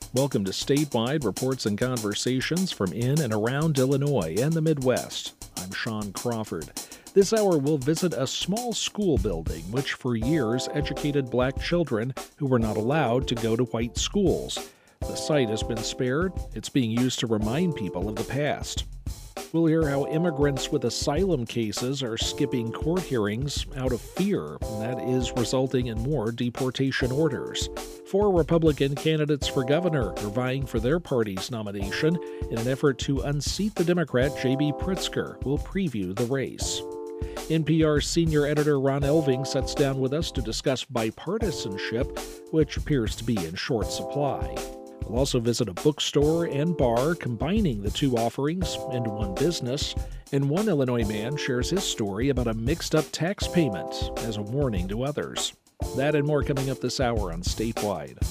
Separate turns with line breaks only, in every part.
Welcome to Statewide Reports and Conversations from in and around Illinois and the Midwest. I'm Sean Crawford. This hour we'll visit a small school building which for years educated black children who were not allowed to go to white schools. The site has been spared. It's being used to remind people of the past. We'll hear how immigrants with asylum cases are skipping court hearings out of fear, and that is resulting in more deportation orders. 4 Republican candidates for governor are vying for their party's nomination in an effort to unseat the Democrat J.B. Pritzker. We'll preview the race. NPR senior editor Ron Elving sits down with us to discuss bipartisanship, which appears to be in short supply. We'll also visit a bookstore and bar combining the two offerings into one business, and one Illinois man shares his story about a mixed-up tax payment as a warning to others. That and more coming up this hour on Statewide.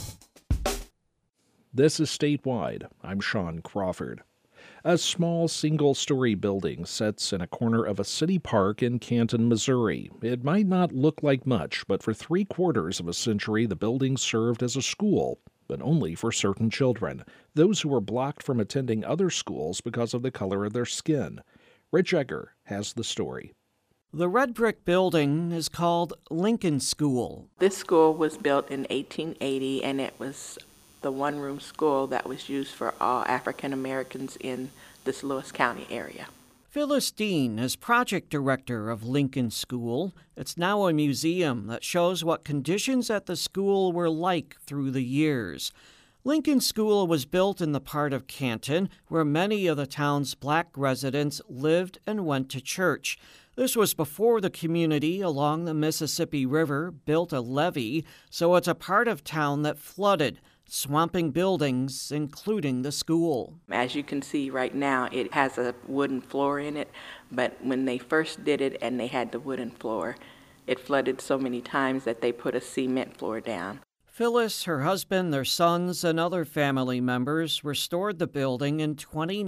This is Statewide. I'm Sean Crawford. A small single-story building sits in a corner of a city park in Canton, Missouri. It might not look like much, but for 3/4 of a century the building served as a school, but only for certain children, those who were blocked from attending other schools because of the color of their skin. Rich Egger has the story.
The red brick building is called Lincoln School.
This school was built in 1880, and it was the one-room school that was used for all African Americans in this Lewis County area.
Phyllis Dean is project director of Lincoln School. It's now a museum that shows what conditions at the school were like through the years. Lincoln School was built in the part of Canton where many of the town's black residents lived and went to church. This was before the community along the Mississippi River built a levee, so it's a part of town that flooded, swamping buildings, including the school.
As you can see right now, it has a wooden floor in it, but when they first did it and they had the wooden floor, it flooded so many times that they put a cement floor down.
Phyllis, her husband, their sons, and other family members restored the building in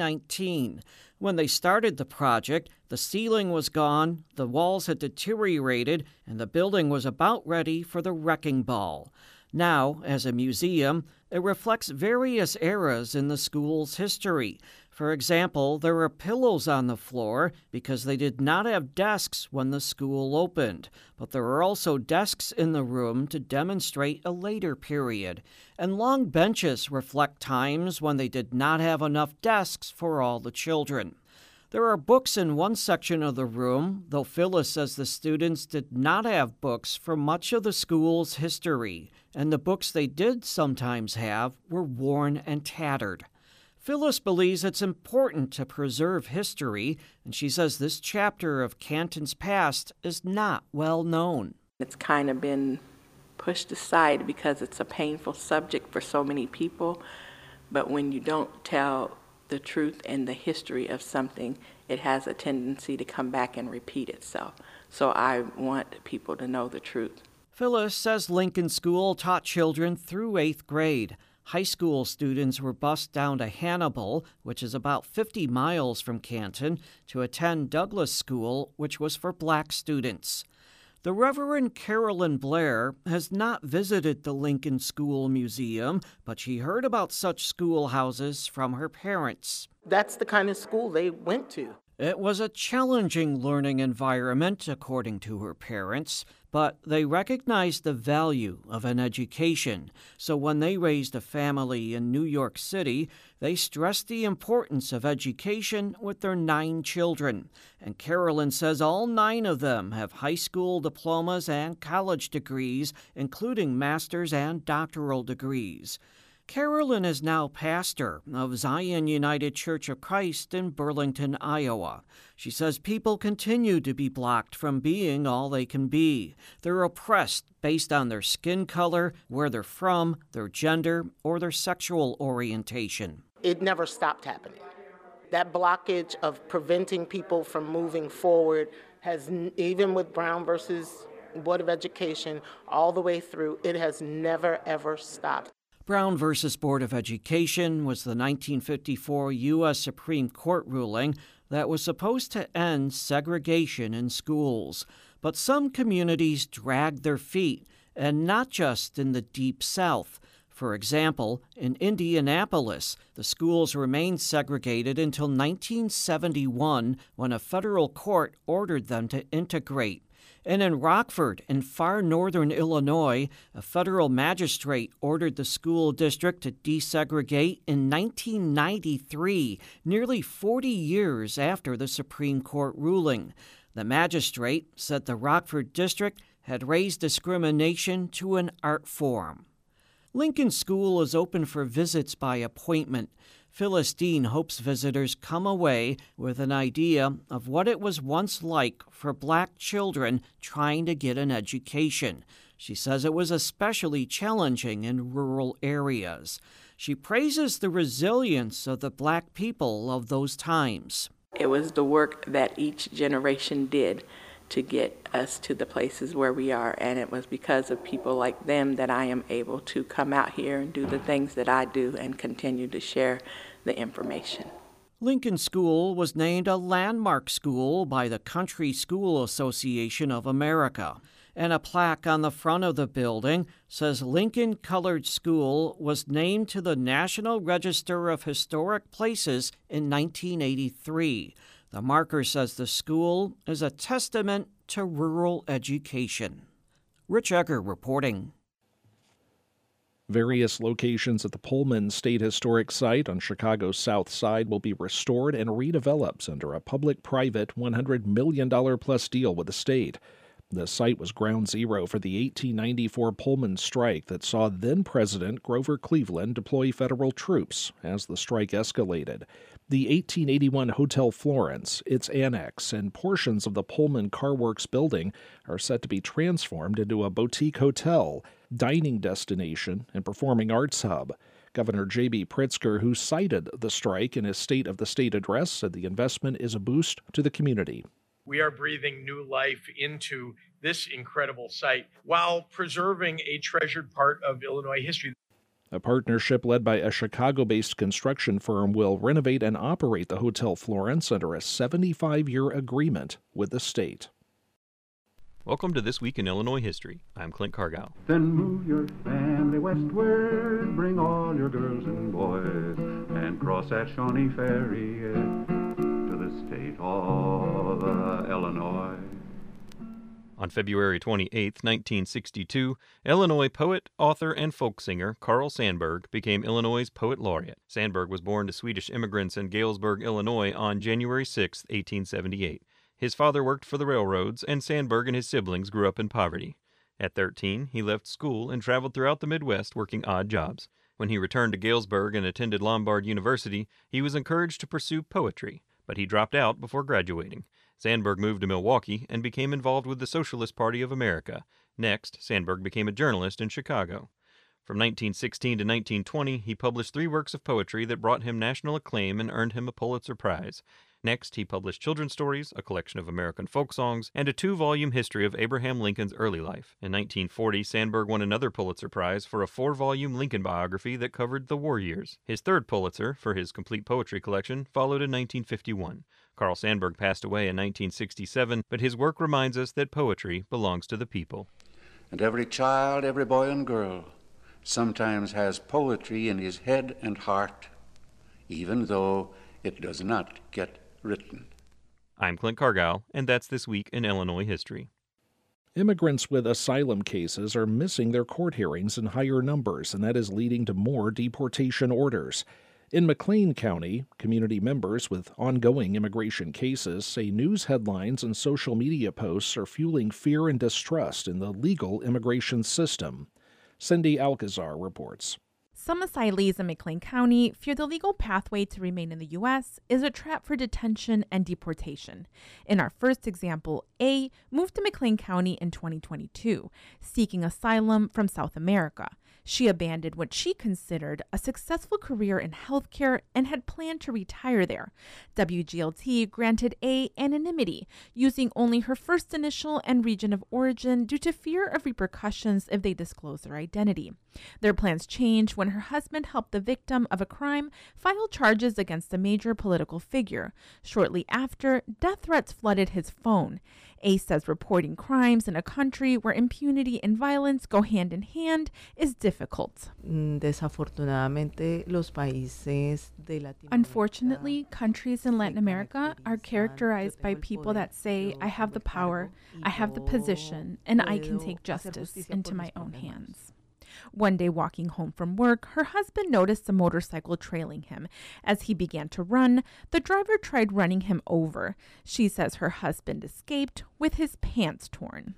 2019. When they started the project, the ceiling was gone, the walls had deteriorated, and the building was about ready for the wrecking ball. Now, as a museum, it reflects various eras in the school's history. For example, there are pillows on the floor because they did not have desks when the school opened, but there are also desks in the room to demonstrate a later period. And long benches reflect times when they did not have enough desks for all the children. There are books in one section of the room, though Phyllis says the students did not have books for much of the school's history, and the books they did sometimes have were worn and tattered. Phyllis believes it's important to preserve history, and she says this chapter of Canton's past is not well known.
It's kind of been pushed aside because it's a painful subject for so many people, but when you don't tell the truth and the history of something, it has a tendency to come back and repeat itself. So I want people to know the truth.
Phyllis says Lincoln School taught children through 8th grade. High school students were bused down to Hannibal, which is about 50 miles from Canton, to attend Douglas School, which was for black students. The Reverend Carolyn Blair has not visited the Lincoln School Museum, but she heard about such schoolhouses from her parents.
That's the kind of school they went to.
It was a challenging learning environment, according to her parents, but they recognized the value of an education. So when they raised a family in New York City, they stressed the importance of education with their 9 children. And Carolyn says all 9 of them have high school diplomas and college degrees, including master's and doctoral degrees. Carolyn is now pastor of Zion United Church of Christ in Burlington, Iowa. She says people continue to be blocked from being all they can be. They're oppressed based on their skin color, where they're from, their gender, or their sexual orientation.
It never stopped happening. That blockage of preventing people from moving forward has, even with Brown versus Board of Education, all the way through, it has never, ever stopped.
Brown versus Board of Education was the 1954 U.S. Supreme Court ruling that was supposed to end segregation in schools. But some communities dragged their feet, and not just in the Deep South. For example, in Indianapolis, the schools remained segregated until 1971 when a federal court ordered them to integrate. And in Rockford, in far northern Illinois, a federal magistrate ordered the school district to desegregate in 1993, nearly 40 years after the Supreme Court ruling. The magistrate said the Rockford district had raised discrimination to an art form. Lincoln School is open for visits by appointment. Phyllis Dean hopes visitors come away with an idea of what it was once like for Black children trying to get an education. She says it was especially challenging in rural areas. She praises the resilience of the Black people of those times.
It was the work that each generation did to get us to the places where we are, and it was because of people like them that I am able to come out here and do the things that I do and continue to share the information.
Lincoln School was named a landmark school by the Country School Association of America, and a plaque on the front of the building says Lincoln Colored School was named to the National Register of Historic Places in 1983. The marker says the school is a testament to rural education. Rich Egger reporting.
Various locations at the Pullman State Historic Site on Chicago's South Side will be restored and redeveloped under a public-private $100 million-plus deal with the state. The site was ground zero for the 1894 Pullman strike that saw then-President Grover Cleveland deploy federal troops as the strike escalated. The 1881 Hotel Florence, its annex, and portions of the Pullman Car Works building are set to be transformed into a boutique hotel, dining destination, and performing arts hub. Governor J.B. Pritzker, who cited the strike in his State of the State address, said the investment is a boost to the community.
We are breathing new life into this incredible site while preserving a treasured part of Illinois history.
A partnership led by a Chicago-based construction firm will renovate and operate the Hotel Florence under a 75-year agreement with the state.
Welcome to This Week in Illinois History. I'm Clint Cargile.
Then move your family westward, bring all your girls and boys, and cross that Shawnee Ferry to the state of Illinois.
On February 28, 1962, Illinois poet, author, and folk singer Carl Sandburg became Illinois' Poet Laureate. Sandburg was born to Swedish immigrants in Galesburg, Illinois on January 6, 1878. His father worked for the railroads, and Sandburg and his siblings grew up in poverty. At 13, he left school and traveled throughout the Midwest working odd jobs. When he returned to Galesburg and attended Lombard University, he was encouraged to pursue poetry, but he dropped out before graduating. Sandburg moved to Milwaukee and became involved with the Socialist Party of America. Next, Sandburg became a journalist in Chicago. From 1916 to 1920, he published 3 works of poetry that brought him national acclaim and earned him a Pulitzer Prize. Next, he published children's stories, a collection of American folk songs, and a 2-volume history of Abraham Lincoln's early life. In 1940, Sandburg won another Pulitzer Prize for a 4-volume Lincoln biography that covered the war years. His third Pulitzer, for his complete poetry collection, followed in 1951. Carl Sandburg passed away in 1967, but his work reminds us that poetry belongs to the people.
And every child, every boy and girl, sometimes has poetry in his head and heart, even though it does not get written.
I'm Clint Cargile, and that's This Week in Illinois History.
Immigrants with asylum cases are missing their court hearings in higher numbers, and that is leading to more deportation orders. In McLean County, community members with ongoing immigration cases say news headlines and social media posts are fueling fear and distrust in the legal immigration system. Cindy Alcazar reports.
Some asylees in McLean County fear the legal pathway to remain in the U.S. is a trap for detention and deportation. In our first example, A moved to McLean County in 2022, seeking asylum from South America. She abandoned what she considered a successful career in healthcare and had planned to retire there. WGLT granted A anonymity, using only her first initial and region of origin due to fear of repercussions if they disclose their identity. Their plans changed when her husband helped the victim of a crime file charges against a major political figure. Shortly after, death threats flooded his phone. A says reporting crimes in a country where impunity and violence go hand in hand is difficult. Unfortunately, countries in Latin America are characterized by people that say, I have the power, I have the position, and I can take justice into my own hands. One day walking home from work, her husband noticed a motorcycle trailing him. As he began to run, the driver tried running him over. She says her husband escaped with his pants torn.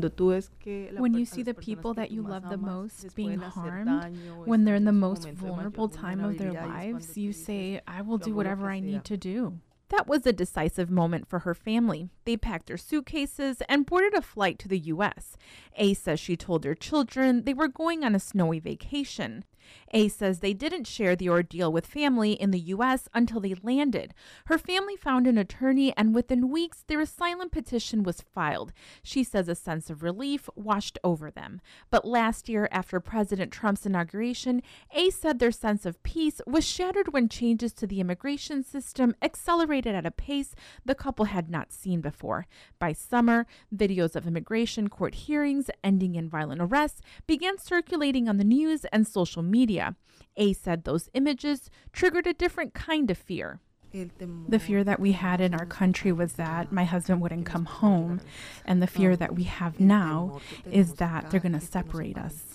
When you see the people that you love the most being harmed, when they're in the most vulnerable time of their lives, you say, I will do whatever I need to do. That was a decisive moment for her family. They packed their suitcases and boarded a flight to the U.S. A says she told their children they were going on a snowy vacation. A says they didn't share the ordeal with family in the U.S. until they landed. Her family found an attorney, and within weeks, their asylum petition was filed. She says a sense of relief washed over them. But last year, after President Trump's inauguration, A said their sense of peace was shattered when changes to the immigration system accelerated at a pace the couple had not seen before. By summer, videos of immigration court hearings ending in violent arrests began circulating on the news and social media. A said those images triggered a different kind of fear. The fear that we had in our country was that my husband wouldn't come home, and the fear that we have now is that they're going to separate us.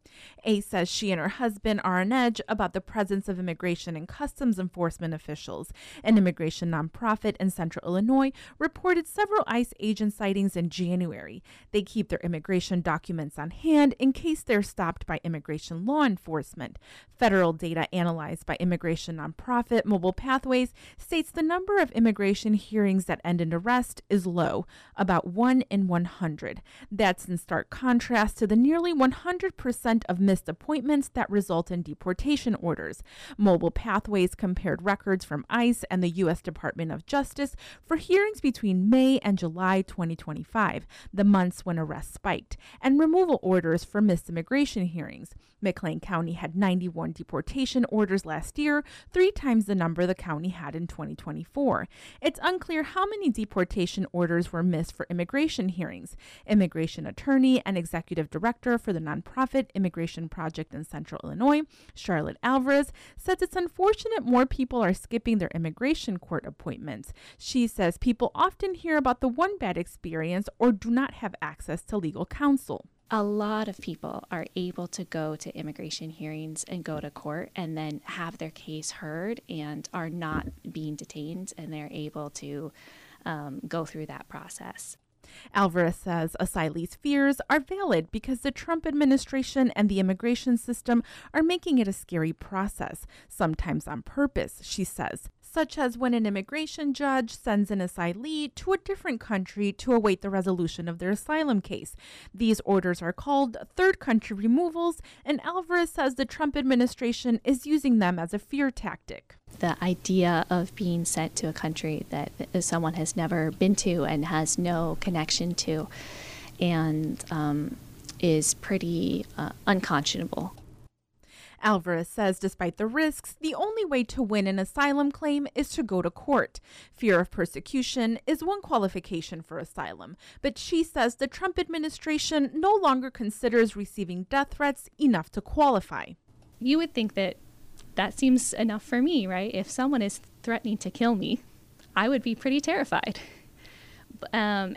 A says she and her husband are on edge about the presence of immigration and customs enforcement officials. An immigration nonprofit in central Illinois reported several ICE agent sightings in January. They keep their immigration documents on hand in case they're stopped by immigration law enforcement. Federal data analyzed by immigration nonprofit Mobile Pathways states the number of immigration hearings that end in arrest is low, about 1 in 100. That's in stark contrast to the nearly 100% of missed appointments that result in deportation orders. Mobile Pathways compared records from ICE and the U.S. Department of Justice for hearings between May and July 2025, the months when arrests spiked, and removal orders for missed immigration hearings. McLean County had 91 deportation orders last year, 3 times the number the county had in 2024. It's unclear how many deportation orders were missed for immigration hearings. Immigration attorney and executive director for the nonprofit Immigration Project in Central Illinois, Charlotte Alvarez, says it's unfortunate more people are skipping their immigration court appointments. She says people often hear about the one bad experience or do not have access to legal counsel.
A lot of people are able to go to immigration hearings and go to court and then have their case heard and are not being detained, and they're able to go through that process.
Alvarez says asylees' fears are valid because the Trump administration and the immigration system are making it a scary process, sometimes on purpose, she says, such as when an immigration judge sends an asylee to a different country to await the resolution of their asylum case. These orders are called third country removals, and Alvarez says the Trump administration is using them as a fear tactic.
The idea of being sent to a country that someone has never been to and has no connection to and is pretty unconscionable.
Alvarez says despite the risks, the only way to win an asylum claim is to go to court. Fear of persecution is one qualification for asylum, but she says the Trump administration no longer considers receiving death threats enough to qualify.
You would think that seems enough for me, right? If someone is threatening to kill me, I would be pretty terrified. But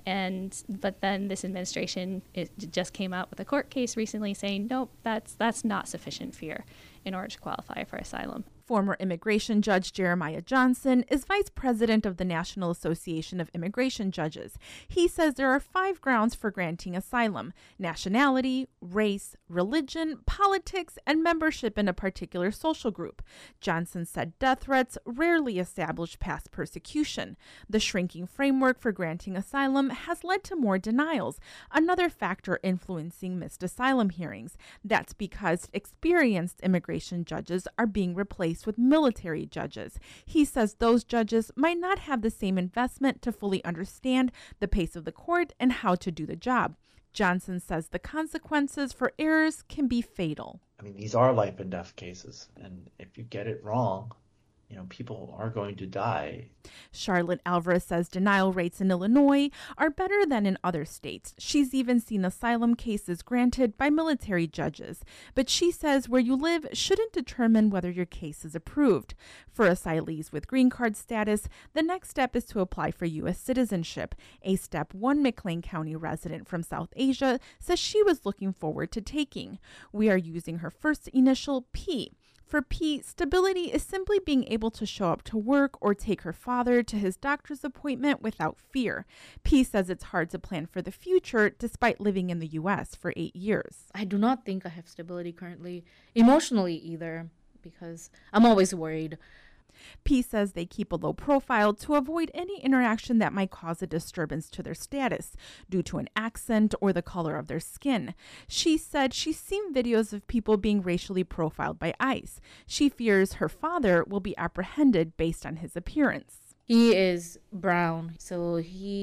then this administration just came out with a court case recently saying, nope, that's not sufficient fear in order to qualify for asylum.
Former immigration judge Jeremiah Johnson is vice president of the National Association of Immigration Judges. He says there are 5 grounds for granting asylum: nationality, race, religion, politics, and membership in a particular social group. Johnson said death threats rarely establish past persecution. The shrinking framework for granting asylum has led to more denials, another factor influencing missed asylum hearings. That's because experienced immigration judges are being replaced with military judges. He says those judges might not have the same investment to fully understand the pace of the court and how to do the job. Johnson says the consequences for errors can be fatal.
I mean, these are life and death cases, and if you get it wrong, people are going to die.
Charlotte Alvarez says denial rates in Illinois are better than in other states. She's even seen asylum cases granted by military judges. But she says where you live shouldn't determine whether your case is approved. For asylees with green card status, the next step is to apply for U.S. citizenship. A step one McLean County resident from South Asia says she was looking forward to taking. We are using her first initial P. For P, stability is simply being able to show up to work or take her father to his doctor's appointment without fear. P says it's hard to plan for the future despite living in the U.S. for 8 years.
I do not think I have stability currently, emotionally either, because I'm always worried.
P says they keep a low profile to avoid any interaction that might cause a disturbance to their status due to an accent or the color of their skin. She said she's seen videos of people being racially profiled by ICE. She fears her father will be apprehended based on his appearance.
He is brown, so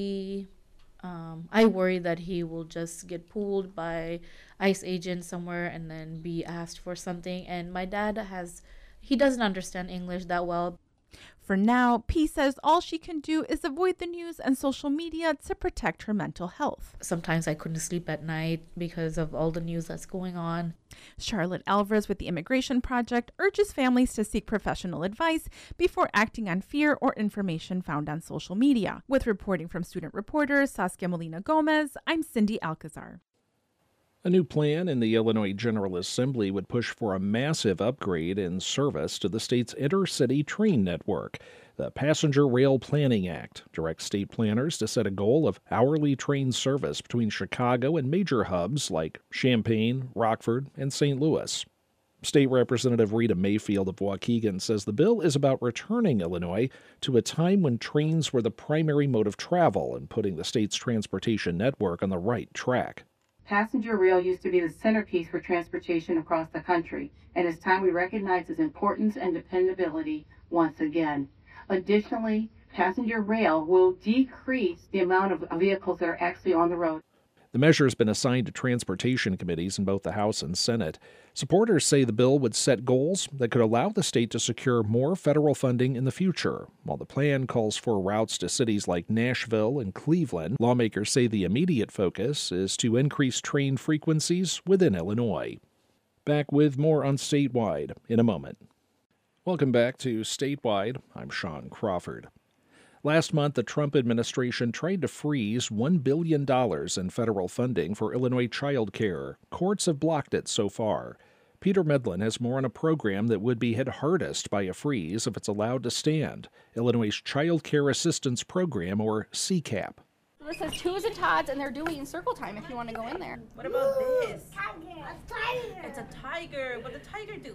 I worry that he will just get pulled by ICE agents somewhere and then be asked for something. And my dad he doesn't understand English that well.
For now, P says all she can do is avoid the news and social media to protect her mental health.
Sometimes I couldn't sleep at night because of all the news that's going on.
Charlotte Alvarez with the Immigration Project urges families to seek professional advice before acting on fear or information found on social media. With reporting from student reporter Saskia Molina Gomez, I'm Cindy Alcazar.
A new plan in the Illinois General Assembly would push for a massive upgrade in service to the state's intercity train network. The Passenger Rail Planning Act directs state planners to set a goal of hourly train service between Chicago and major hubs like Champaign, Rockford, and St. Louis. State Representative Rita Mayfield of Waukegan says the bill is about returning Illinois to a time when trains were the primary mode of travel and putting the state's transportation network on the right track.
Passenger rail used to be the centerpiece for transportation across the country, and it's time we recognize its importance and dependability once again. Additionally, passenger rail will decrease the amount of vehicles that are actually on the road.
The measure has been assigned to transportation committees in both the House and Senate. Supporters say the bill would set goals that could allow the state to secure more federal funding in the future. While the plan calls for routes to cities like Nashville and Cleveland, lawmakers say the immediate focus is to increase train frequencies within Illinois. Back with more on Statewide in a moment. Welcome back to Statewide. I'm Sean Crawford. Last month, the Trump administration tried to freeze $1 billion in federal funding for Illinois child care. Courts have blocked it so far. Peter Medlin has more on a program that would be hit hardest by a freeze if it's allowed to stand, Illinois' Child Care Assistance Program, or CCAP.
This says Twos and Tots, and they're doing circle time if you want to go in there.
What about this?
A tiger.
It's a tiger. What did the tiger do?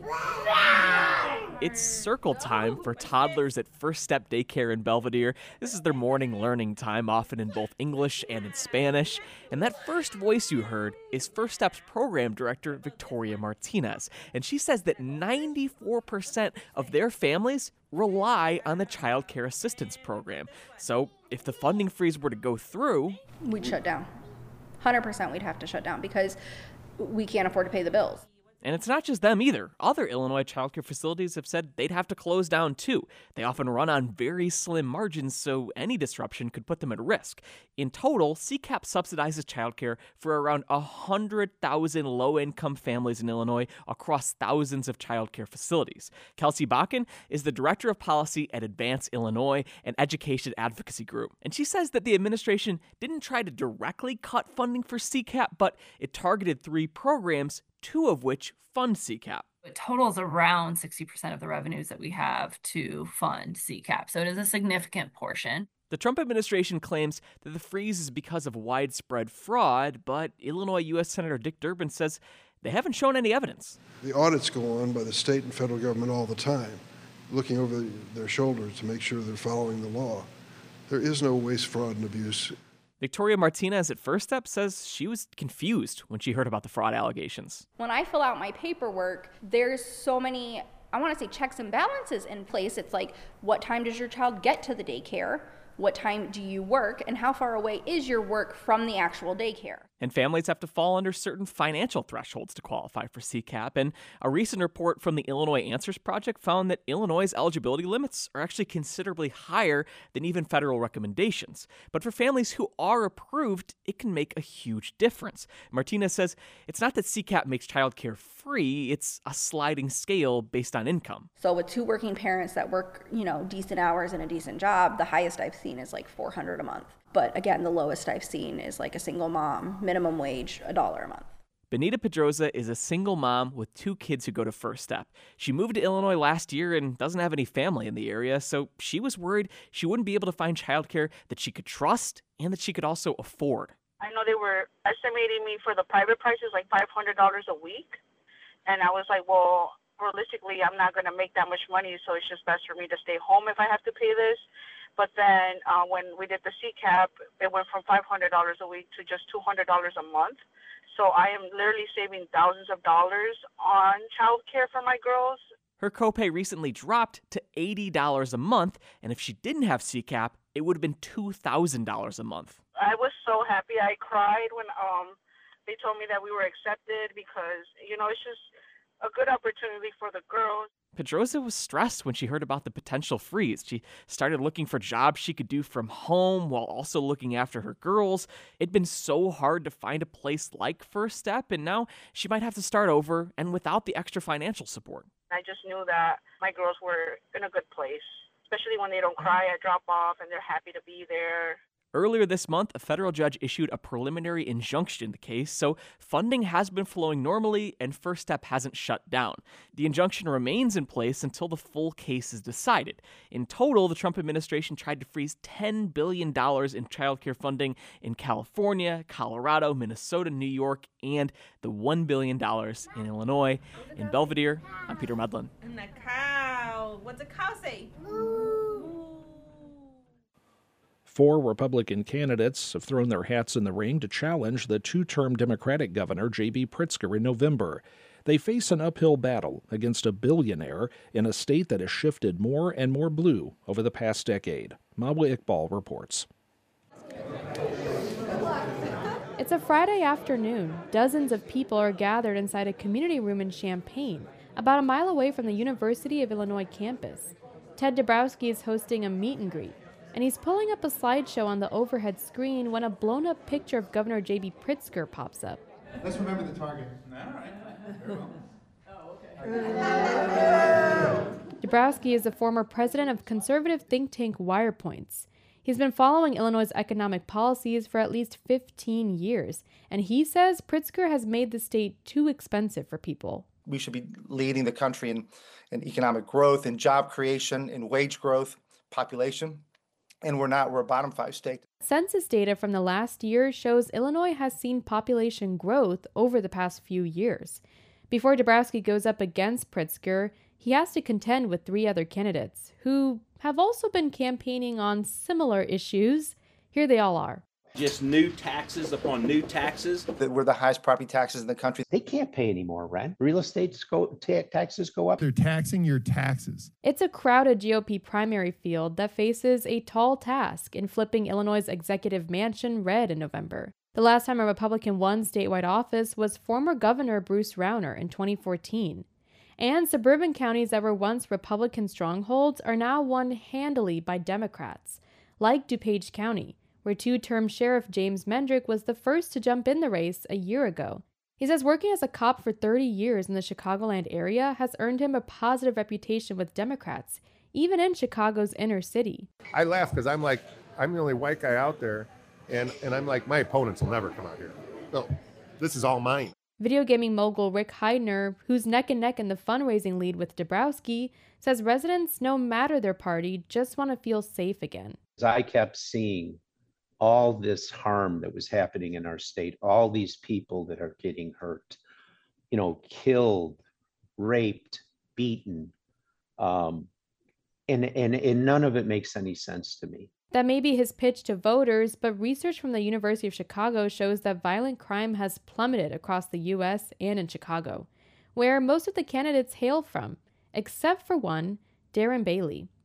It's circle time for toddlers at First Step Daycare in Belvedere. This is their morning learning time, often in both English and in Spanish. And that first voice you heard is First Step's program director, Victoria Martinez. And she says that 94% of their families rely on the Child Care Assistance Program. So if the funding freeze were to go through,
we'd shut down. 100% we'd have to shut down because we can't afford to pay the bills.
And it's not just them either. Other Illinois childcare facilities have said they'd have to close down too. They often run on very slim margins, so any disruption could put them at risk. In total, CCAP subsidizes childcare for around 100,000 low-income families in Illinois across thousands of childcare facilities. Kelsey Bakken is the director of policy at Advance Illinois, an education advocacy group. And she says that the administration didn't try to directly cut funding for CCAP, but it targeted 3 programs, 2 of which fund CCAP.
It totals around 60% of the revenues that we have to fund CCAP, so it is a significant portion.
The Trump administration claims that the freeze is because of widespread fraud, but Illinois U.S. Senator Dick Durbin says they haven't shown any evidence.
The audits go on by the state and federal government all the time, looking over their shoulders to make sure they're following the law. There is no waste, fraud, and abuse.
Victoria Martinez at First Step says she was confused when she heard about the fraud allegations.
When I fill out my paperwork, there's so many, I want to say, checks and balances in place. It's like, what time does your child get to the daycare? What time do you work, and how far away is your work from the actual daycare?
And families have to fall under certain financial thresholds to qualify for CCAP. And a recent report from the Illinois Answers Project found that Illinois' eligibility limits are actually considerably higher than even federal recommendations. But for families who are approved, it can make a huge difference. Martinez says it's not that CCAP makes childcare free, it's a sliding scale based on income.
So with 2 working parents that work, decent hours and a decent job, the highest I've seen is like $400 a month. But again, the lowest I've seen is like a single mom, minimum wage, $1 a month.
Benita Pedroza is a single mom with 2 kids who go to First Step. She moved to Illinois last year and doesn't have any family in the area, so she was worried she wouldn't be able to find childcare that she could trust and that she could also afford.
I know they were estimating me for the private prices like $500 a week. And I was like, well, realistically, I'm not going to make that much money, so it's just best for me to stay home if I have to pay this. But then when we did the CCAP, it went from $500 a week to just $200 a month. So I am literally saving thousands of dollars on childcare for my girls.
Her copay recently dropped to $80 a month, and if she didn't have CCAP, it would have been $2,000 a month.
I was so happy. I cried when they told me that we were accepted because, it's just a good opportunity for the girls.
Pedroza was stressed when she heard about the potential freeze. She started looking for jobs she could do from home while also looking after her girls. It'd been so hard to find a place like First Step, and now she might have to start over and without the extra financial support.
I just knew that my girls were in a good place, especially when they don't cry at drop-off and they're happy to be there.
Earlier this month, a federal judge issued a preliminary injunction in the case, so funding has been flowing normally and First Step hasn't shut down. The injunction remains in place until the full case is decided. In total, the Trump administration tried to freeze $10 billion in childcare funding in California, Colorado, Minnesota, New York, and the $1 billion in Illinois. In Belvedere, I'm Peter Medlin.
And the cow. What's a cow say?
4 Republican candidates have thrown their hats in the ring to challenge the 2-term Democratic governor J.B. Pritzker in November. They face an uphill battle against a billionaire in a state that has shifted more and more blue over the past decade. Mawa Iqbal reports.
It's a Friday afternoon. Dozens of people are gathered inside a community room in Champaign, about a mile away from the University of Illinois campus. Ted Dabrowski is hosting a meet and greet, and he's pulling up a slideshow on the overhead screen when a blown-up picture of Governor J.B. Pritzker pops up.
Let's remember the target. All right. Very well.
Dabrowski is a former president of conservative think tank WirePoints. He's been following Illinois' economic policies for at least 15 years, and he says Pritzker has made the state too expensive for people.
We should be leading the country in economic growth, in job creation, in wage growth, population. And we're not. We're a bottom 5 state.
Census data from the last year shows Illinois has seen population growth over the past few years. Before Dabrowski goes up against Pritzker, he has to contend with 3 other candidates who have also been campaigning on similar issues. Here they all are.
Just new taxes upon new taxes.
We're the highest property taxes in the country.
They can't pay any more rent. Real estate taxes go up.
They're taxing your taxes.
It's a crowded GOP primary field that faces a tall task in flipping Illinois' executive mansion red in November. The last time a Republican won statewide office was former Governor Bruce Rauner in 2014. And suburban counties that were once Republican strongholds are now won handily by Democrats, like DuPage County, where 2-term Sheriff James Mendrick was the first to jump in the race a year ago. He says working as a cop for 30 years in the Chicagoland area has earned him a positive reputation with Democrats, even in Chicago's inner city.
I laugh because I'm the only white guy out there, and I'm like, my opponents will never come out here. No, this is all mine.
Video gaming mogul Rick Heidner, who's neck and neck in the fundraising lead with Dabrowski, says residents, no matter their party, just want to feel safe again.
I kept seeing all this harm that was happening in our state, all these people that are getting hurt, killed, raped, beaten, and none of it makes any sense to me.
That may be his pitch to voters, but research from the University of Chicago shows that violent crime has plummeted across the U.S. and in Chicago, where most of the candidates hail from, except for one, Darren Bailey.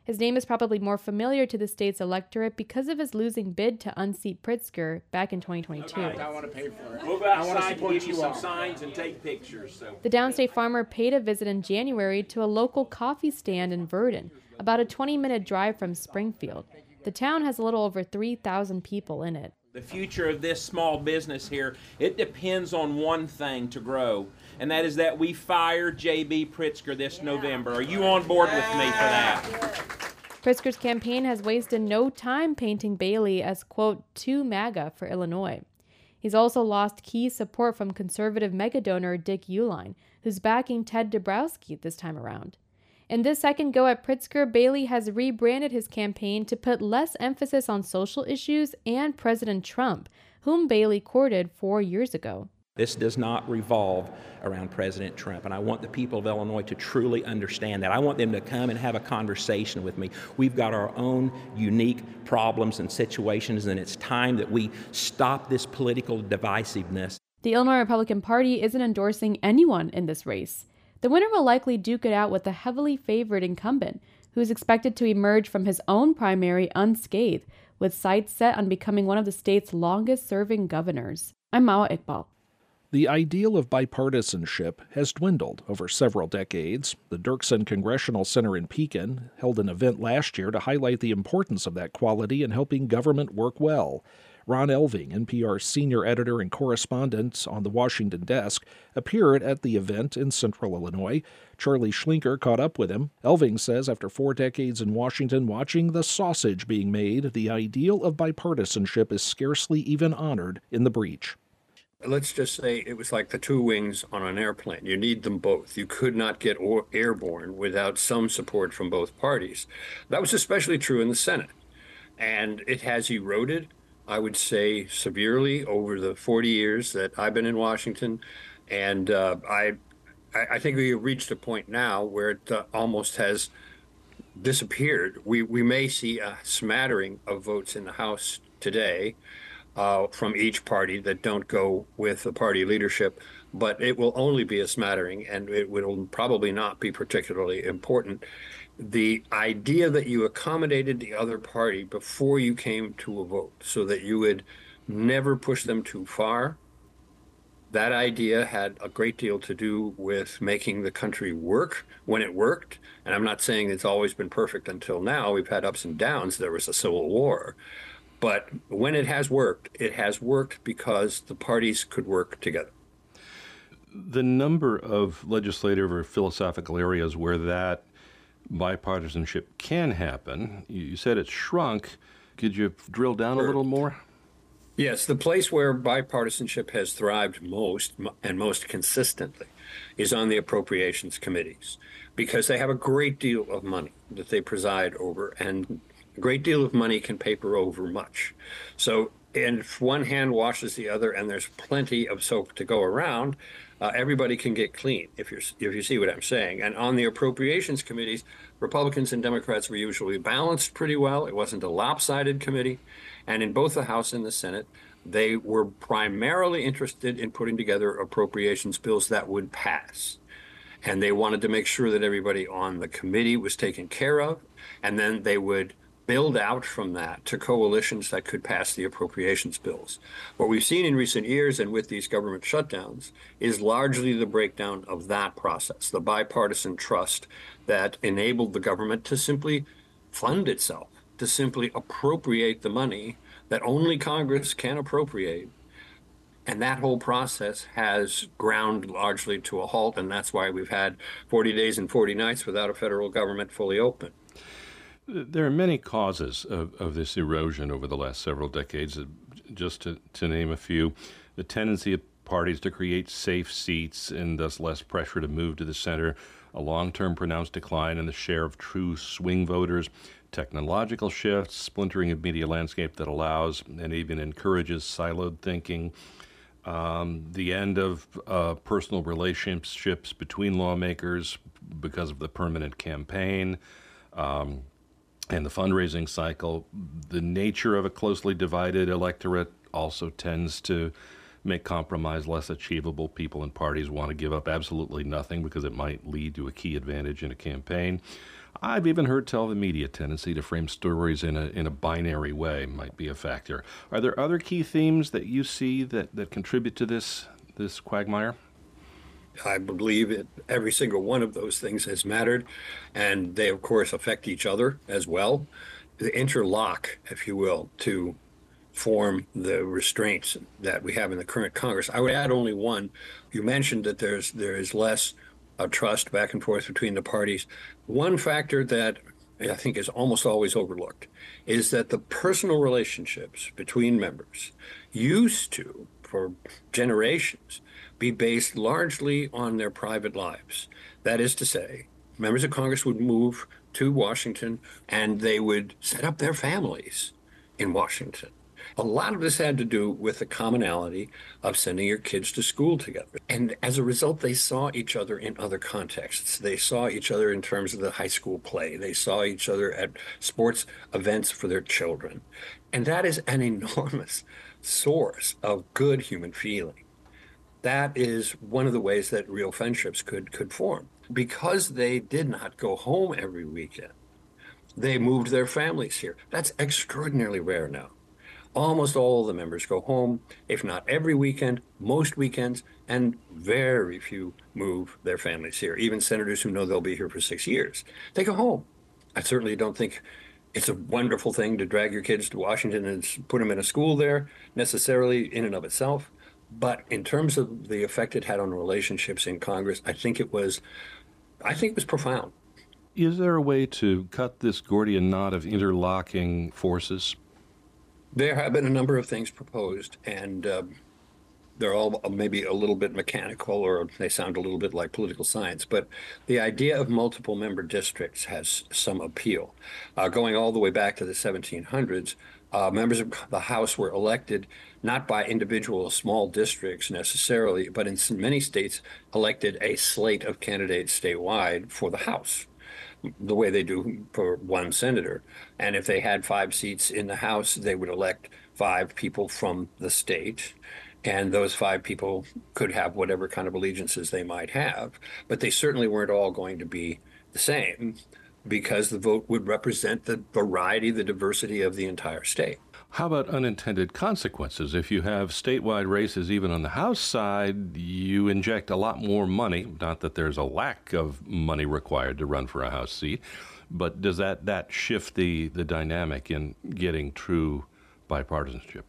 His name is probably more familiar to the state's electorate because of his losing bid to unseat Pritzker back in 2022.
I want to pay for it. We'll go outside to give you some signs and take pictures. So.
The downstate farmer paid a visit in January to a local coffee stand in Verdon, about a 20-minute drive from Springfield. The town has a little over 3,000 people in it.
The future of this small business here, it depends on one thing to grow, and that is that we fire J.B. Pritzker this November. Are you on board with me for that?
Pritzker's campaign has wasted no time painting Bailey as, quote, too MAGA for Illinois. He's also lost key support from conservative megadonor Dick Uihlein, who's backing Ted Dabrowski this time around. In this second go at Pritzker, Bailey has rebranded his campaign to put less emphasis on social issues and President Trump, whom Bailey courted 4 years ago.
This does not revolve around President Trump, and I want the people of Illinois to truly understand that. I want them to come and have a conversation with me. We've got our own unique problems and situations, and it's time that we stop this political divisiveness.
The Illinois Republican Party isn't endorsing anyone in this race. The winner will likely duke it out with a heavily favored incumbent, who is expected to emerge from his own primary unscathed, with sights set on becoming one of the state's longest-serving governors. I'm Mawa Iqbal.
The ideal of bipartisanship has dwindled over several decades. The Dirksen Congressional Center in Pekin held an event last year to highlight the importance of that quality in helping government work well. Ron Elving, NPR's senior editor and correspondent on the Washington desk, appeared at the event in central Illinois. Charlie Schlinker caught up with him. Elving says after 4 decades in Washington watching the sausage being made, the ideal of bipartisanship is scarcely even honored in the breach.
Let's just say it was like the two wings on an airplane. You need them both. You could not get airborne without some support from both parties. That was especially true in the Senate. And it has eroded, I would say, severely over the 40 years that I've been in Washington. And I think we have reached a point now where it almost has disappeared. We may see a smattering of votes in the House today from each party that don't go with the party leadership, but it will only be a smattering, and it will probably not be particularly important. The idea that you accommodated the other party before you came to a vote so that you would never push them too far, that idea had a great deal to do with making the country work when it worked. And I'm not saying it's always been perfect until now. We've had ups and downs. There was a civil war. But when it has worked because the parties could work together.
The number of legislative or philosophical areas where that bipartisanship can happen, you said it shrunk. Could you drill down a little more?
Yes, the place where bipartisanship has thrived most and most consistently is on the appropriations committees, because they have a great deal of money that they preside over, and a great deal of money can paper over much. So, and if one hand washes the other and there's plenty of soap to go around, everybody can get clean, if you see what I'm saying. And on the appropriations committees, Republicans and Democrats were usually balanced pretty well. It wasn't a lopsided committee. And in both the House and the Senate, they were primarily interested in putting together appropriations bills that would pass. And they wanted to make sure that everybody on the committee was taken care of, and then they would build out from that to coalitions that could pass the appropriations bills. What we've seen in recent years and with these government shutdowns is largely the breakdown of that process, the bipartisan trust that enabled the government to simply fund itself, to simply appropriate the money that only Congress can appropriate. And that whole process has ground largely to a halt, and that's why we've had 40 days and 40 nights without a federal government fully open.
There are many causes of this erosion over the last several decades. Just to name a few, the tendency of parties to create safe seats and thus less pressure to move to the center, a long-term pronounced decline in the share of true swing voters, technological shifts, splintering of media landscape that allows and even encourages siloed thinking, the end of personal relationships between lawmakers because of the permanent campaign, and the fundraising cycle. The nature of a closely divided electorate also tends to make compromise less achievable. People and parties want to give up absolutely nothing because it might lead to a key advantage in a campaign. I've even heard tell the media tendency to frame stories in a binary way might be a factor. Are there other key themes that you see that contribute to this quagmire?
I believe that every single one of those things has mattered, and they, of course, affect each other as well. They interlock, if you will, to form the restraints that we have in the current Congress. I would add only one. You mentioned that there is less trust back and forth between the parties. One factor that I think is almost always overlooked is that the personal relationships between members used to, for generations, be based largely on their private lives. That is to say, members of Congress would move to Washington and they would set up their families in Washington. A lot of this had to do with the commonality of sending your kids to school together. And as a result, they saw each other in other contexts. They saw each other in terms of the high school play. They saw each other at sports events for their children. And that is an enormous source of good human feeling. That is one of the ways that real friendships could form. Because they did not go home every weekend, they moved their families here. That's extraordinarily rare now. Almost all of the members go home, if not every weekend, most weekends, and very few move their families here. Even senators who know they'll be here for 6 years, they go home. I certainly don't think it's a wonderful thing to drag your kids to Washington and put them in a school there, necessarily in and of itself. But in terms of the effect it had on relationships in Congress, I think it was profound.
Is there a way to cut this Gordian knot of interlocking forces?
There have been a number of things proposed, and they're all maybe a little bit mechanical, or they sound a little bit like political science. But the idea of multiple member districts has some appeal. Going all the way back to the 1700s, members of the House were elected not by individual small districts necessarily, but in many states elected a slate of candidates statewide for the House, the way they do for one senator. And if they had 5 seats in the House, they would elect 5 people from the state. And those 5 people could have whatever kind of allegiances they might have. But they certainly weren't all going to be the same, because the vote would represent the variety, the diversity of the entire state.
How about unintended consequences? If you have statewide races, even on the House side, you inject a lot more money. Not that there's a lack of money required to run for a House seat, but does that shift the dynamic in getting true bipartisanship?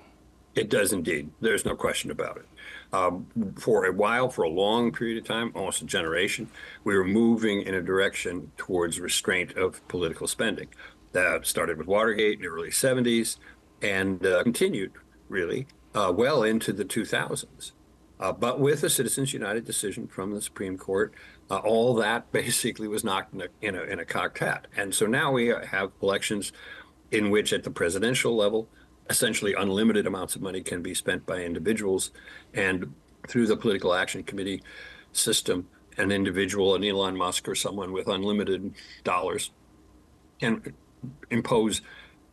It does indeed. There's no question about it. For a while, for a long period of time, almost a generation, we were moving in a direction towards restraint of political spending. That started with Watergate in the early 70s and continued, really, well into the 2000s. But with the Citizens United decision from the Supreme Court, all that basically was knocked in a cocked hat. And so now we have elections in which, at the presidential level, essentially unlimited amounts of money can be spent by individuals. And through the Political Action Committee system, an individual, an Elon Musk or someone with unlimited dollars, can impose,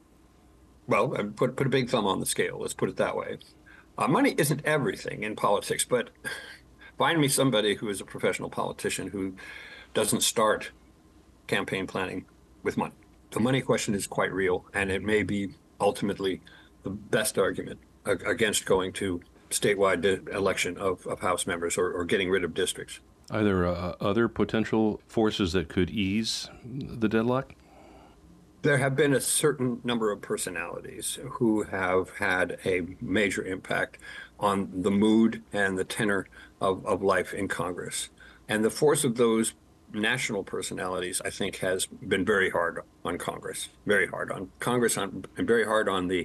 well, put a big thumb on the scale, let's put it that way. Money isn't everything in politics, but find me somebody who is a professional politician who doesn't start campaign planning with money. The money question is quite real, and it may be ultimately the best argument against going to statewide election of House members or getting rid of districts.
Are there other potential forces that could ease the deadlock?
There have been a certain number of personalities who have had a major impact on the mood and the tenor of life in Congress. And the force of those national personalities, I think, has been very hard on Congress, very hard on Congress, and very hard on the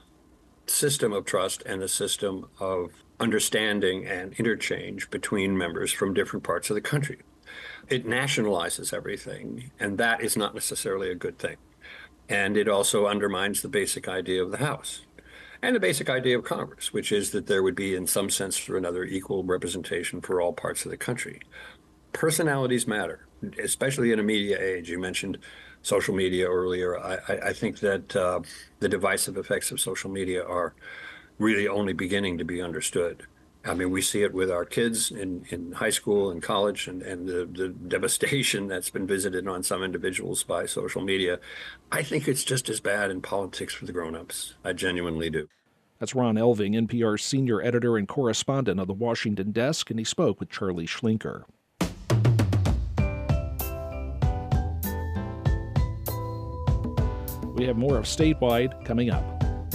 system of trust and the system of understanding and interchange between members from different parts of the country. It nationalizes everything, and that is not necessarily a good thing. And it also undermines the basic idea of the House and the basic idea of Congress, which is that there would be, in some sense or another, equal representation for all parts of the country. Personalities matter, especially in a media age. You mentioned social media earlier. I think that the divisive effects of social media are really only beginning to be understood. I mean, we see it with our kids in high school and college, and the devastation that's been visited on some individuals by social media. I think it's just as bad in politics for the grown-ups. I genuinely do.
That's Ron Elving, NPR's senior editor and correspondent of the Washington desk, and he spoke with Charlie Schlinker. We have more of Statewide coming up.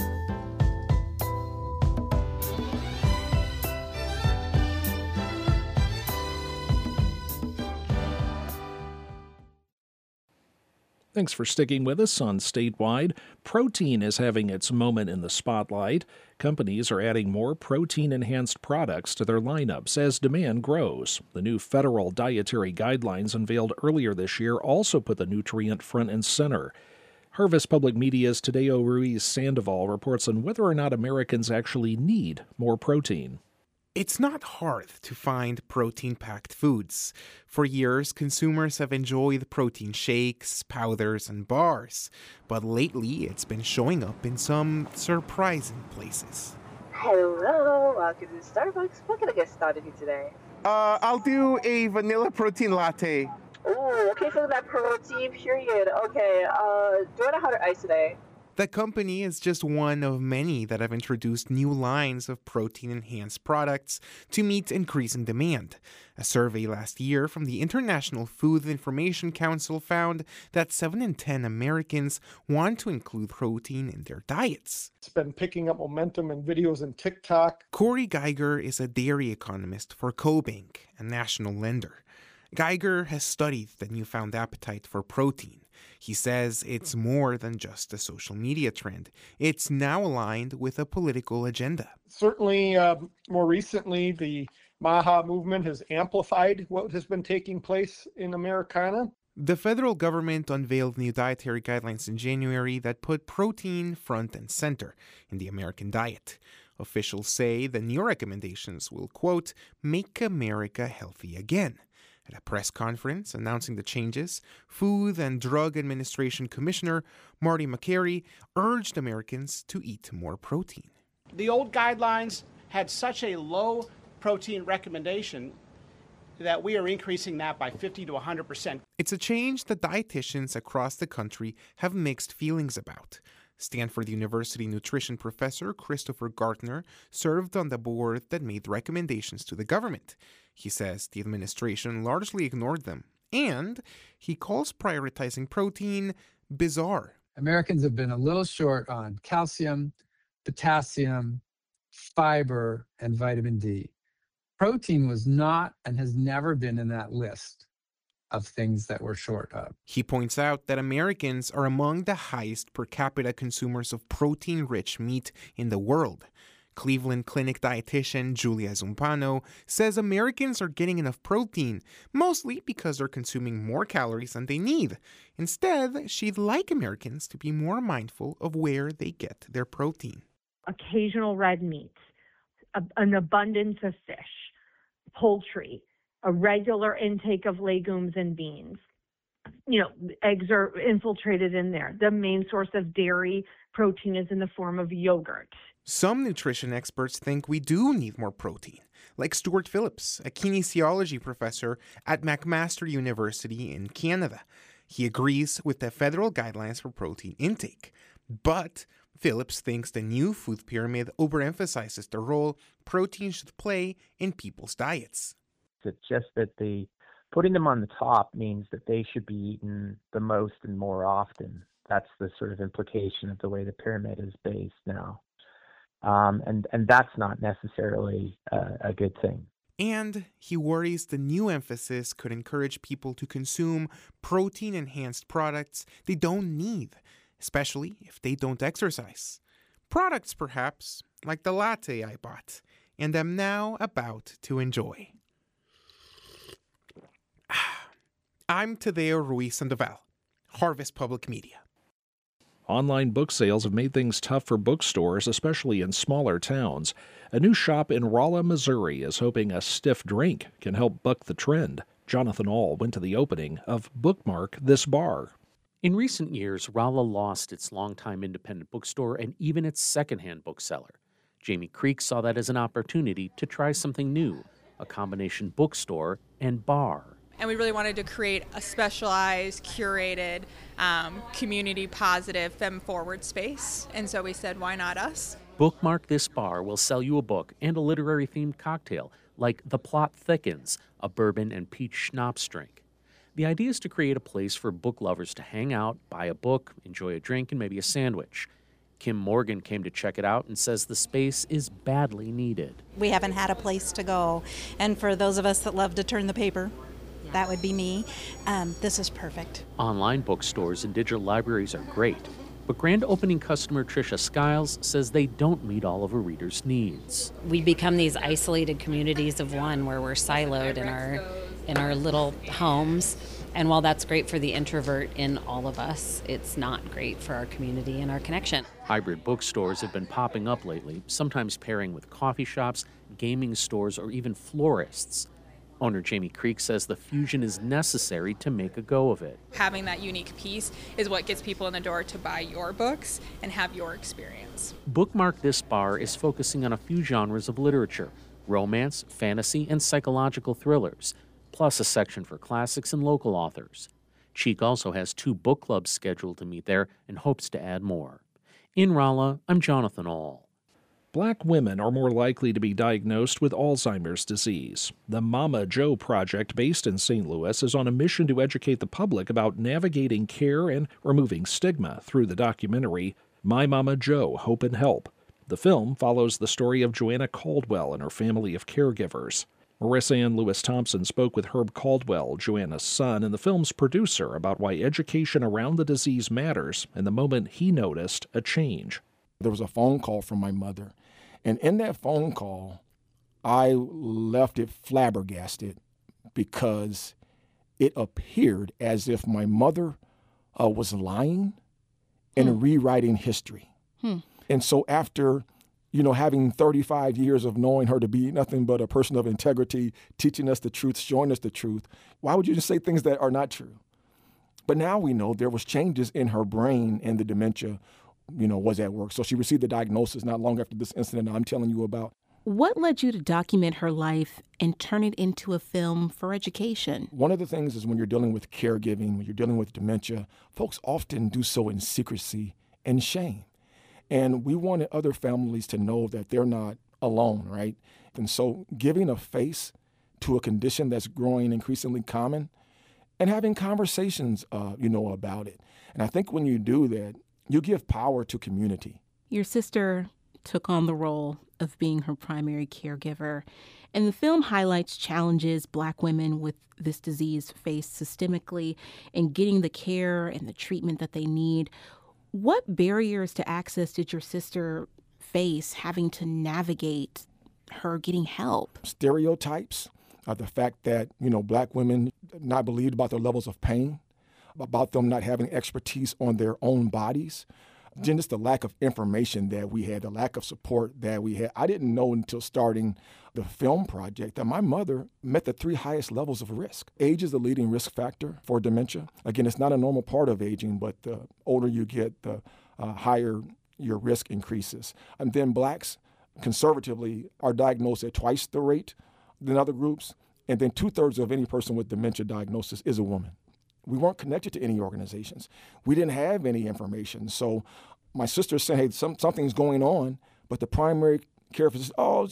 Thanks for sticking with us on Statewide. Protein is having its moment in the spotlight. Companies are adding more protein-enhanced products to their lineups as demand grows. The new federal dietary guidelines unveiled earlier this year also put the nutrient front and center. Harvest Public Media's Tadeo Ruiz Sandoval reports on whether or not Americans actually need more protein.
It's not hard to find protein-packed foods. For years, consumers have enjoyed protein shakes, powders, and bars. But lately, it's been showing up in some surprising places.
Hello, welcome to Starbucks. What can I get started with today?
I'll do a vanilla protein latte.
Oh, okay, for that protein, period. Okay, do I know how to ice today?
The company is just one of many that have introduced new lines of protein-enhanced products to meet increasing demand. A survey last year from the International Food Information Council found that 7 in 10 Americans want to include protein in their diets.
It's been picking up momentum in videos in TikTok.
Corey Geiger is a dairy economist for CoBank, a national lender. Geiger has studied the newfound appetite for protein. He says it's more than just a social media trend. It's now aligned with a political agenda.
Certainly, more recently, the MAHA movement has amplified what has been taking place in Americana.
The federal government unveiled new dietary guidelines in January that put protein front and center in the American diet. Officials say the new recommendations will, quote, make America healthy again. At a press conference announcing the changes, Food and Drug Administration Commissioner Marty Makary urged Americans to eat more protein.
The old guidelines had such a low protein recommendation that we are increasing that by 50 to 100%.
It's a change that dietitians across the country have mixed feelings about. Stanford University nutrition professor Christopher Gartner served on the board that made recommendations to the government. He says the administration largely ignored them, and he calls prioritizing protein bizarre.
Americans have been a little short on calcium, potassium, fiber, and vitamin D. Protein was not and has never been in that list of things that we're short of.
He points out that Americans are among the highest per capita consumers of protein-rich meat in the world. Cleveland Clinic dietitian Julia Zumpano says Americans are getting enough protein, mostly because they're consuming more calories than they need. Instead, she'd like Americans to be more mindful of where they get their protein.
Occasional red meat, an abundance of fish, poultry, a regular intake of legumes and beans. You know, eggs are infiltrated in there. The main source of dairy protein is in the form of yogurt.
Some nutrition experts think we do need more protein, like Stuart Phillips, a kinesiology professor at McMaster University in Canada. He agrees with the federal guidelines for protein intake, but Phillips thinks the new food pyramid overemphasizes the role protein should play in people's diets.
It's just that putting them on the top means that they should be eaten the most and more often. That's the sort of implication of the way the pyramid is based now. And that's not necessarily a good thing.
And he worries the new emphasis could encourage people to consume protein-enhanced products they don't need, especially if they don't exercise. Products, perhaps, like the latte I bought and am now about to enjoy. I'm Tadeo Ruiz Sandoval, Harvest Public Media.
Online book sales have made things tough for bookstores, especially in smaller towns. A new shop in Rolla, Missouri is hoping a stiff drink can help buck the trend. Jonathan Ahl went to the opening of Bookmark This Bar.
In recent years, Rolla lost its longtime independent bookstore and even its secondhand bookseller.
Jamie Creek saw that as an opportunity to try something new, a combination bookstore and bar.
And we really wanted to create a specialized, curated, community-positive, femme-forward space. And so we said, why not us?
Bookmark This Bar will sell you a book and a literary-themed cocktail, like The Plot Thickens, a bourbon and peach schnapps drink. The idea is to create a place for book lovers to hang out, buy a book, enjoy a drink, and maybe a sandwich. Kim Morgan came to check it out and says the space is badly needed.
We haven't had a place to go. And for those of us that love to turn the paper, that would be me, this is perfect.
Online bookstores and digital libraries are great, but grand opening customer Tricia Skiles says they don't meet all of a reader's needs.
We become these isolated communities of one where we're siloed in our little homes. And while that's great for the introvert in all of us, it's not great for our community and our connection.
Hybrid bookstores have been popping up lately, sometimes pairing with coffee shops, gaming stores, or even florists. Owner Jamie Creek says the fusion is necessary to make a go of it.
Having that unique piece is what gets people in the door to buy your books and have your experience.
Bookmark This Bar is focusing on a few genres of literature: romance, fantasy, and psychological thrillers, plus a section for classics and local authors. Cheek also has 2 book clubs scheduled to meet there and hopes to add more. In Rolla, I'm Jonathan Ahl.
Black women are more likely to be diagnosed with Alzheimer's disease. The Mama Joe Project, based in St. Louis, is on a mission to educate the public about navigating care and removing stigma through the documentary My Mama Joe, Hope and Help. The film follows the story of Joanna Caldwell and her family of caregivers. Marissa Ann Lewis-Thompson spoke with Herb Caldwell, Joanna's son, and the film's producer about why education around the disease matters and the moment he noticed a change.
There was a phone call from my mother, and in that phone call, I left it flabbergasted because it appeared as if my mother was lying and rewriting history. And so after having 35 years of knowing her to be nothing but a person of integrity, teaching us the truth, showing us the truth, why would you just say things that are not true? But now we know there was changes in her brain and the dementia, was at work. So she received the diagnosis not long after this incident I'm telling you about.
What led you to document her life and turn it into a film for education?
One of the things is when you're dealing with caregiving, when you're dealing with dementia, folks often do so in secrecy and shame. And we wanted other families to know that they're not alone, right? And so giving a face to a condition that's growing increasingly common and having conversations, about it. And I think when you do that, you give power to community.
Your sister took on the role of being her primary caregiver, and the film highlights challenges Black women with this disease face systemically in getting the care and the treatment that they need. What barriers to access did your sister face having to navigate her getting help?
Stereotypes, the fact that, Black women not believed about their levels of pain, about them not having expertise on their own bodies, just the lack of information that we had, the lack of support that we had. I didn't know until starting the film project that my mother met the 3 highest levels of risk. Age is the leading risk factor for dementia. Again, it's not a normal part of aging, but the older you get, the higher your risk increases. And then Blacks, conservatively, are diagnosed at twice the rate than other groups. And then 2/3 of any person with dementia diagnosis is a woman. We weren't connected to any organizations. We didn't have any information. So my sister said, hey, something's going on, but the primary care physician,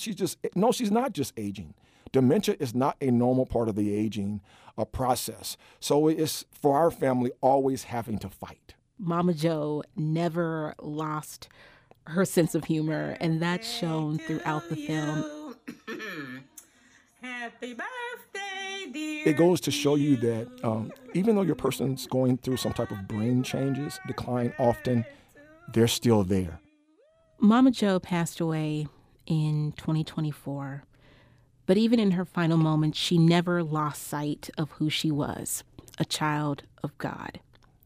she's not just aging. Dementia is not a normal part of the aging process. So it's, for our family, always having to fight.
Mama Joe never lost her sense of humor, and that's shown throughout the film.
Happy birthday, dear.
It goes to show you that even though your person's going through some type of brain changes, decline often, they're still there.
Mama Joe passed away in 2024, but even in her final moments, she never lost sight of who she was, a child of God.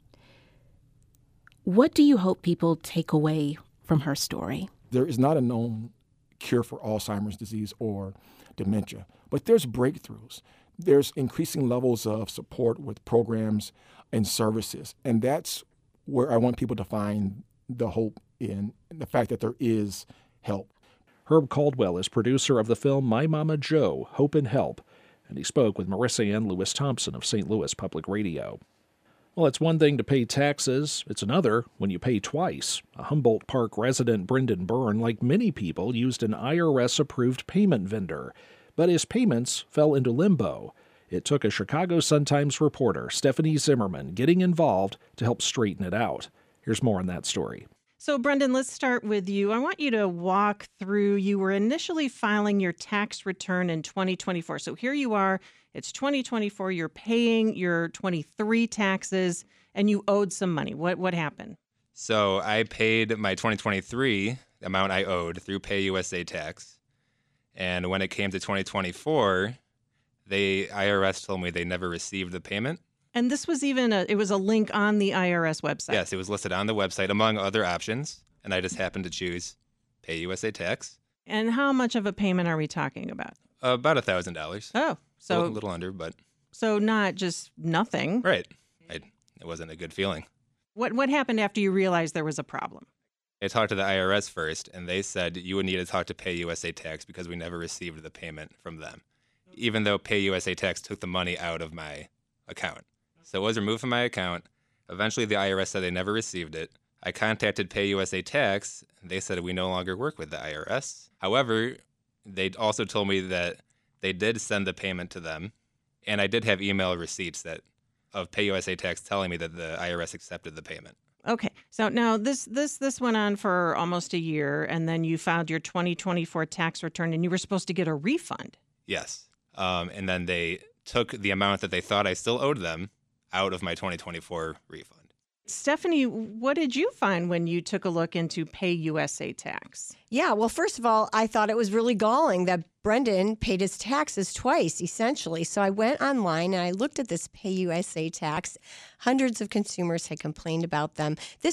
What do you hope people take away from her story?
There is not a known cure for Alzheimer's disease or dementia, but there's breakthroughs. There's increasing levels of support with programs and services, and that's where I want people to find the hope in the fact that there is help.
Herb Caldwell is producer of the film My Mama Joe, Hope and Help, and he spoke with Marissa Ann Lewis Thompson of St. Louis Public Radio. Well, it's one thing to pay taxes. It's another when you pay twice. A Humboldt Park resident, Brendan Byrne, like many people, used an IRS-approved payment vendor. But his payments fell into limbo. It took a Chicago Sun-Times reporter, Stephanie Zimmerman, getting involved to help straighten it out. Here's more on that story.
So, Brendan, let's start with you. I want you to walk through. You were initially filing your tax return in 2024. So here you are. It's 2024. You're paying your 23 taxes, and you owed some money. What happened?
So I paid my 2023 amount I owed through PayUSA Tax. And when it came to 2024, the IRS told me they never received the payment.
And this was it was a link on the IRS website.
Yes, it was listed on the website among other options, and I just happened to choose PayUSA Tax.
And how much of a payment are we talking about?
About $1,000.
Oh, so
a little under, but
so not just nothing.
Right. It wasn't a good feeling.
What happened after you realized there was a problem?
I talked to the IRS first, and they said you would need to talk to PayUSA Tax because we never received the payment from them, even though PayUSA Tax took the money out of my account. So it was removed from my account. Eventually, the IRS said they never received it. I contacted PayUSA Tax. And they said we no longer work with the IRS. However, they also told me that they did send the payment to them, and I did have email receipts of PayUSA Tax telling me that the IRS accepted the payment.
Okay, so now this went on for almost a year, and then you filed your 2024 tax return, and you were supposed to get a refund.
Yes, and then they took the amount that they thought I still owed them out of my 2024 refund.
Stephanie, what did you find when you took a look into PayUSA Tax?
Yeah, well, first of all, I thought it was really galling that Brendan paid his taxes twice, essentially. So I went online and I looked at this PayUSA Tax. Hundreds of consumers had complained about them.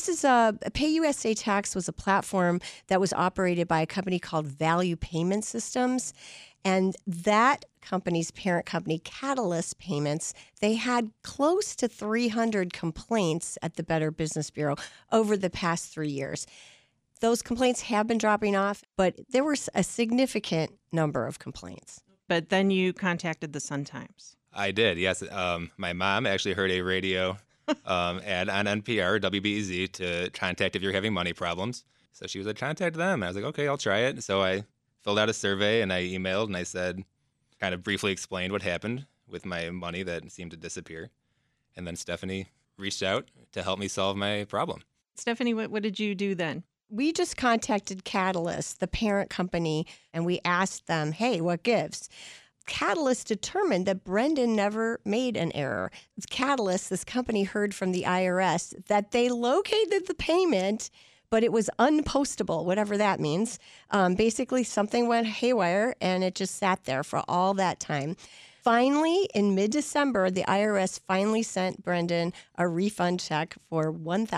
PayUSA Tax was a platform that was operated by a company called Value Payment Systems. And that company's parent company, Catalyst Payments, they had close to 300 complaints at the Better Business Bureau over the past 3 years. Those complaints have been dropping off, but there was a significant number of complaints.
But then you contacted the Sun-Times.
I did, yes. My mom actually heard a radio ad on NPR, WBEZ, to contact if you're having money problems. So she was like, contact them. And I was like, okay, I'll try it. So I filled out a survey and I emailed and I said, kind of briefly explained what happened with my money that seemed to disappear. And then Stephanie reached out to help me solve my problem.
Stephanie, what did you do then?
We just contacted Catalyst, the parent company, and we asked them, hey, what gives? Catalyst determined that Brendan never made an error. Catalyst, this company, heard from the IRS that they located the payment, but it was unpostable, whatever that means. Basically, something went haywire, and it just sat there for all that time. Finally, in mid-December, the IRS finally sent Brendan a refund check for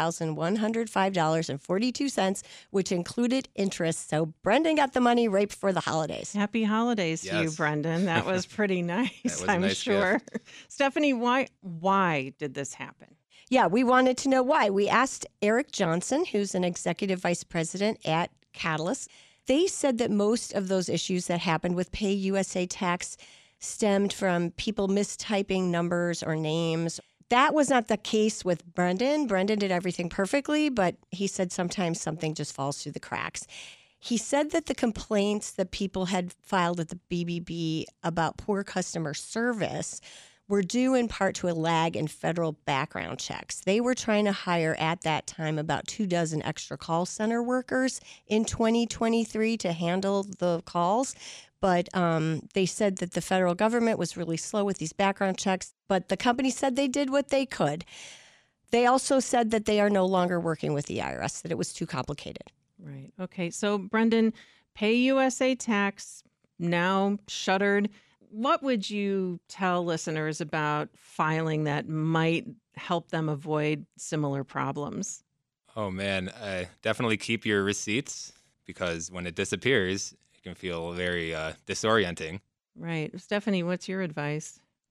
$1,105.42, which included interest. So Brendan got the money right before the holidays.
Happy holidays to you, Brendan. That was pretty nice, I'm
nice
sure.
gift.
Stephanie, why did this happen?
Yeah, we wanted to know why. We asked Eric Johnson, who's an executive vice president at Catalyst. They said that most of those issues that happened with PayUSA Tax stemmed from people mistyping numbers or names. That was not the case with Brendan. Brendan did everything perfectly, but he said sometimes something just falls through the cracks. He said that the complaints that people had filed at the BBB about poor customer service were due in part to a lag in federal background checks. They were trying to hire at that time about 24 extra call center workers in 2023 to handle the calls. But they said that the federal government was really slow with these background checks, but the company said they did what they could. They also said that they are no longer working with the IRS, that it was too complicated.
Right. Okay. So, Brendan, PayUSA Tax now shuttered. What would you tell listeners about filing that might help them avoid similar problems?
Oh, man. Definitely keep your receipts because when it disappears, it can feel very disorienting.
Right. Stephanie, what's your advice?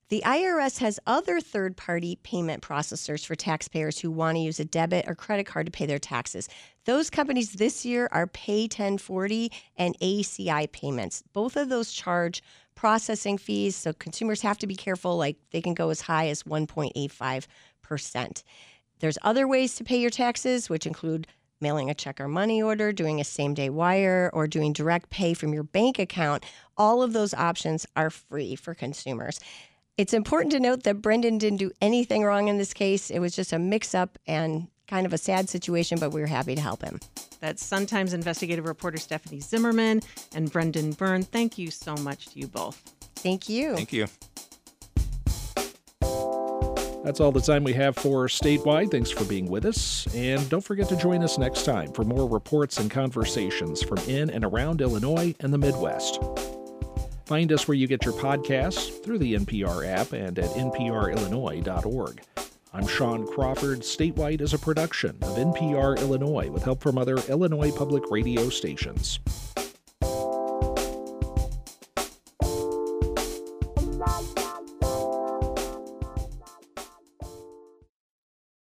The IRS has other third-party payment processors for taxpayers who want to use a debit or credit card to pay their taxes. Those companies this year are Pay 1040 and ACI Payments. Both of those charge processing fees, so consumers have to be careful. Like, they can go as high as 1.85%. There's other ways to pay your taxes, which include mailing a check or money order, doing a same-day wire, or doing direct pay from your bank account. All of those options are free for consumers. It's important to note that Brendan didn't do anything wrong in this case. It was just a mix-up and kind of a sad situation, but we were happy to help him.
That's Sun-Times investigative reporter Stephanie Zimmerman and Brendan Byrne. Thank you so much to you both.
Thank you.
Thank you.
That's all the time we have for Statewide. Thanks for being with us. And don't forget to join us next time for more reports and conversations from in and around Illinois and the Midwest. Find us where you get your podcasts through the NPR app and at nprillinois.org. I'm Sean Crawford. Statewide is a production of NPR Illinois with help from other Illinois public radio stations.